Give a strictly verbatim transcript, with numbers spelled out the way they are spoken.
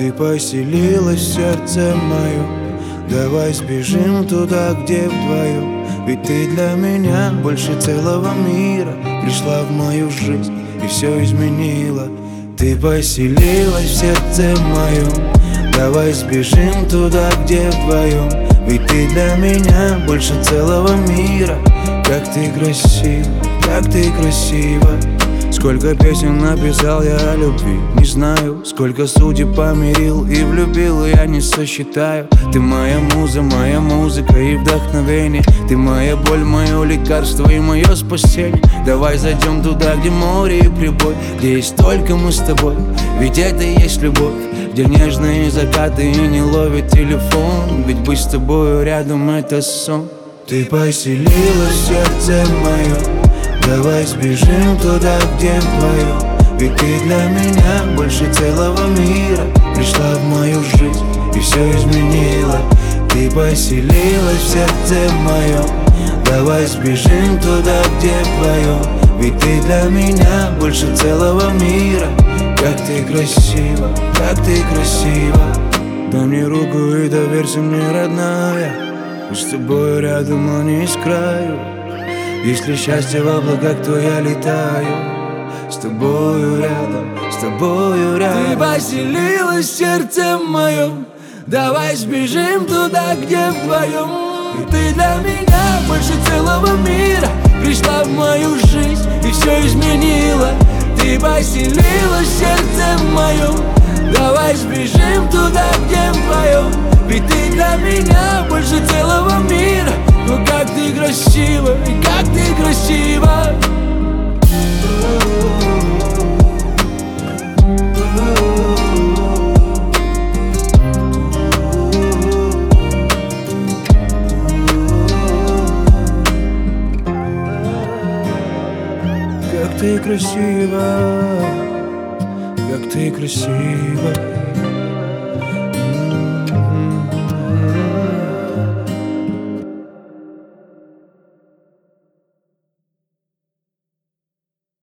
Ты поселилась в сердце моем. Давай сбежим туда, где вдвоем. Ведь ты для меня больше целого мира. Пришла в мою жизнь и все изменила. Ты поселилась в сердце моем. Давай сбежим туда, где вдвоем. Ведь ты для меня больше целого мира. Как ты красива, как ты красива. Сколько песен написал я о любви, не знаю. Сколько судеб помирил и влюбил, я не сосчитаю. Ты моя муза, моя музыка и вдохновение. Ты моя боль, мое лекарство и мое спасение. Давай зайдем туда, где море и прибой, где есть только мы с тобой. Ведь это и есть любовь, где нежные закаты и не ловит телефон. Ведь быть с тобою рядом — это сон. Ты поселилась в сердце моем. Давай сбежим туда, где вдвоем. Ведь ты для меня больше целого мира. Пришла в мою жизнь и все изменила. Ты поселилась в сердце моем. Давай сбежим туда, где вдвоем. Ведь ты для меня больше целого мира. Как ты красива, как ты красива. Дай мне руку и доверься мне, родная. Мы с тобой рядом, но не с краю. Если счастье в облаках, то я летаю с тобою рядом, с тобою рядом. Ты поселилась в сердце моем. Давай сбежим туда, где вдвоем. И ты для меня больше целого мира. Пришла в мою жизнь и все изменила. Ты поселилась в сердце моем. Давай сбежим туда, где вдвоем. Ведь ты для меня больше целого мира. Ну как ты красива, и как ты красива. Как ты красива, как ты красива.